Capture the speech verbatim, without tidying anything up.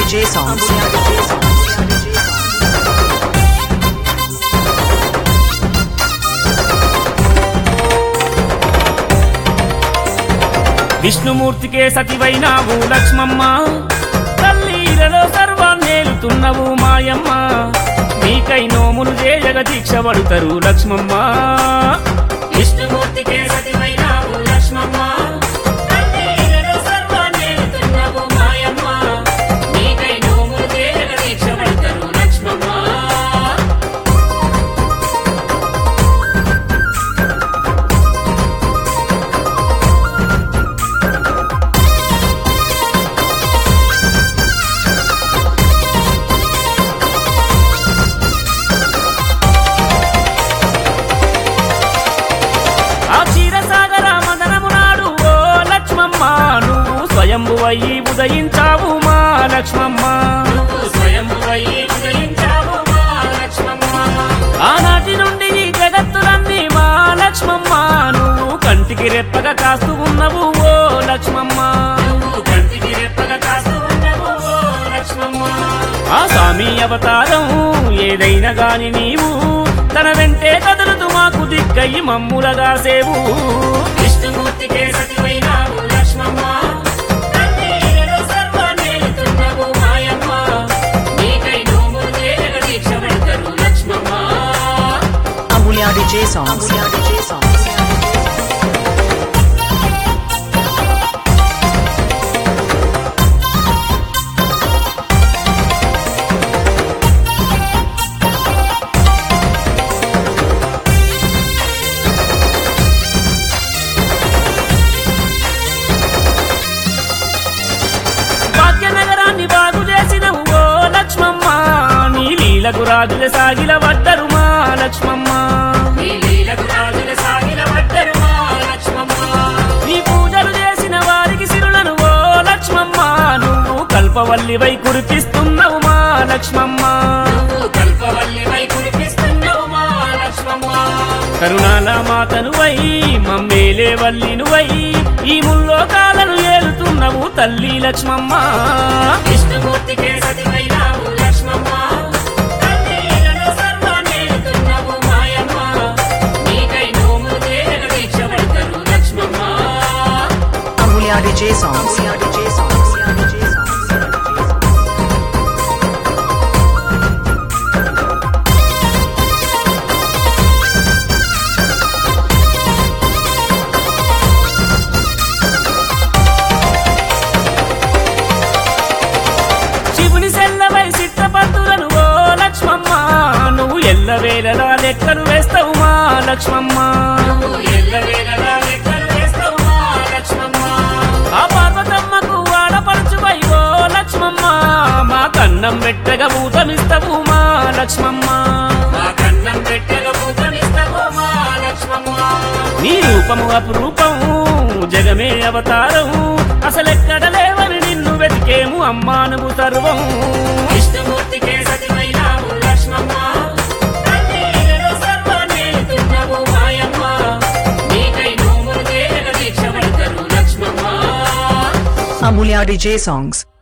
D J songs. విష్ణుమూర్తికే సతివైనావు Lakshmamma, తల్లీలలో సర్వాన్నేలుతున్నవు మాయమ్మ, నీకై నోములు చేయగ దీక్ష పడుతరు లక్ష్మమ్మ. విష్ణుమూర్తికే సతివైనావు లక్ష్మమ్మ, తల్లీలలో సర్వాన్నేలుతున్నవు మాయమ్మ, నీకై నోములు చేయగ దీక్ష పడుతరు లక్ష్మమ్మ. స్వయంభువై ఉదయించావు మా లక్ష్మమ్మ, స్వయంభువై ఉదయించావు మా లక్ష్మమ్మ. ఆనాటి నుండి ఈ జగత్తులన్నీ మా లక్ష్మమ్మ, నువ్వు కంటికి రెప్పగా కాస్తూ ఉన్నవు ఓ లక్ష్మమ్మ, కంటికి రెప్పగా కాస్తూ ఉన్నవు ఓ లక్ష్మమ్మ. ఆ స్వామి అవతారం ఏదైనా గాని నీవు తన వెంటే కదులుతూ మాకు దిక్కయి మమ్ములగా సేవు. విష్ణుమూర్తికే సతివైనావు Lakshmamma, D J songs. D J songs. భాగ్యనగరాన్ని బాగు చేసినవు ఓ లక్ష్మమ్మ, నీ లీలకు రాజుల సాగిల వద్దరు మా లక్ష్మమ్మ, నీ పూజలు చేసిన వారికి సిరులను ఓ లక్ష్మమ్మ, నువ్వు కల్పవల్లివై కురిపిస్తున్నావు మా లక్ష్మమ్మ, కరుణాల మాతనువై మమ్మేలే వల్లినువై ఈ ముల్లోకాలను ఏలుతున్నవు తల్లి Lakshmamma. విష్ణుమూర్తికే సతివైనావు Lakshmamma, D J songs. D J songs. D J songs. శివుని సెల్లవై సిద్ధపత్తులను ఓ లక్ష్మమ్మ, నువ్వు ఎల్లవేళలా లెక్కలు వేస్తావు మా లక్ష్మమ్మ, ఎల్లవేళలా లెక్కలు వేస్తావు మా లక్ష్మమ్మ. ఆ పార్వతమ్మకు ఆడపడుచువై ఓ లక్ష్మమ్మ, మా కన్నం పెట్టగా భూతమిస్తావు మా లక్ష్మమ్మ, మా కన్నం పెట్టగా భూతమిస్తావు మా లక్ష్మమ్మ. నీ రూపము అపురూపము జగమే అవతారం, అసలెక్కడ లేవని నిన్ను వెతికేము అమ్మా నువ్వు సర్వం. విష్ణుమూర్తికే సతివైనావు Lakshmamma, Amulya D J songs.